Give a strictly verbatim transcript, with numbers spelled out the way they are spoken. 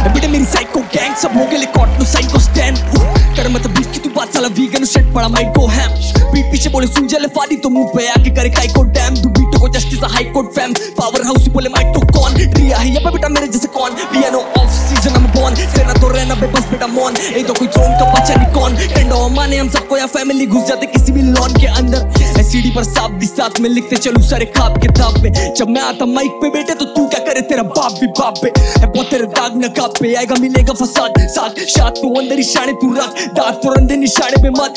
बेटे मेरी psycho gang सब हो गए कॉट नो साइको स्टैंड कर मत बीफ की तू बात साला वीगन सेट पड़ा माइक को हैम पीठ पीछे बोले सुन जले फाड़ी तो मुंह पे आके करे काई को डैम तू बीट को justice high court fam power house बोले माइक तो कौन रिया है ये बेटा मेरे जैसे कौन पियानो ऑफ सीजन हम बॉर्न सेना तो रहना बेबस बेटा मॉन ए तो कोई थ्रोन का बच्चा नहीं कौन टेंडो माने हम सबको या फैमिली घुस जाते किसी भी लॉन के अंदर सीडी पर साफ भी साथ में लिखते चलूं सारे खाब किताब में जब मैं आता माइक पे बेटे तो तू क्या करे तेरा बाप भी बाप पे है बहुत तेरे दाग नकाब पे आएगा मिलेगा फसाद साथ शाद तू अंदर ही शाने तू रख दांत तो रंधे निशाने पे मत